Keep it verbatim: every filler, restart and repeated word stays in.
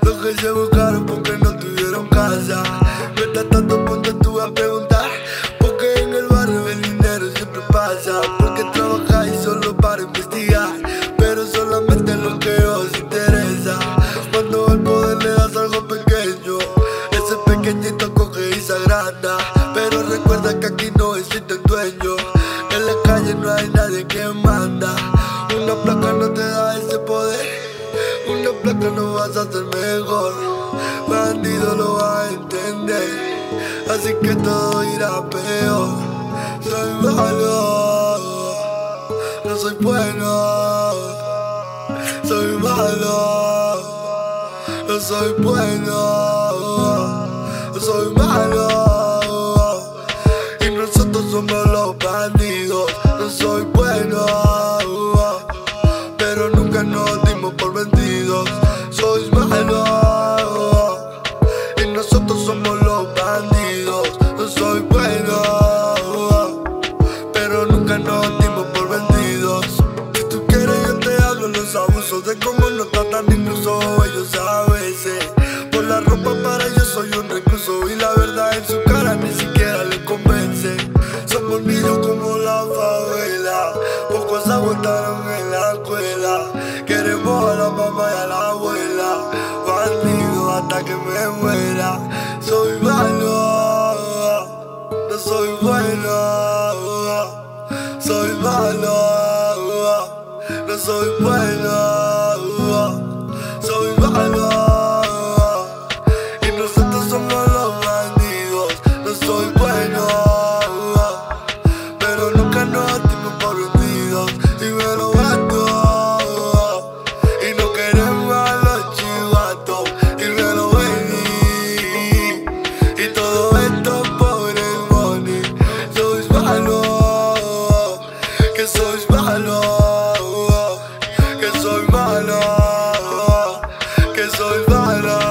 Los que se buscaron porque no tuvieron casa. Mientras tanto ponte tú a preguntar, porque en el barrio el dinero siempre pasa. Porque trabajáis solo para investigar, pero solamente lo que os interesa. Cuando el poder le das algo pequeño, ese pequeñito coge y se agranda. Pero recuerda que aquí no existe el dueño, en la calle no hay nadie que manda. Una placa no te da ese poder, una placa no vas a ser mejor. Bandido lo va a entender, así que todo irá peor. Soy malo, no soy bueno. Soy malo, no soy bueno. Soy malo, y nosotros somos los bandidos. No soy bueno, pero nunca nos dimos por vendidos. Soy malo, y nosotros somos los bandidos. No soy bueno, pero nunca nos dimos por vendidos. Si tú quieres yo te hablo los abusos, de cómo nos tratan incluso ellos a veces. Por la ropa para ellos soy un recluso, y la verdad en su cara ni siquiera le convence. Somos niños como la favela, pocos aguantaron en la escuela. Queremos a la mamá y a la abuela, bandido hasta que me muera. Soy malo, no soy bueno. Soy malo, no soy bueno. Soy malo, y nosotros somos los bandidos. No soy bueno, pero nunca nos dimos por vendidos. Y me lo gasto, y no queremos a los chivatos. Y me lo vení, y todo esto por el money. Sois malo, que sois malo, que soy malo, que soy malo.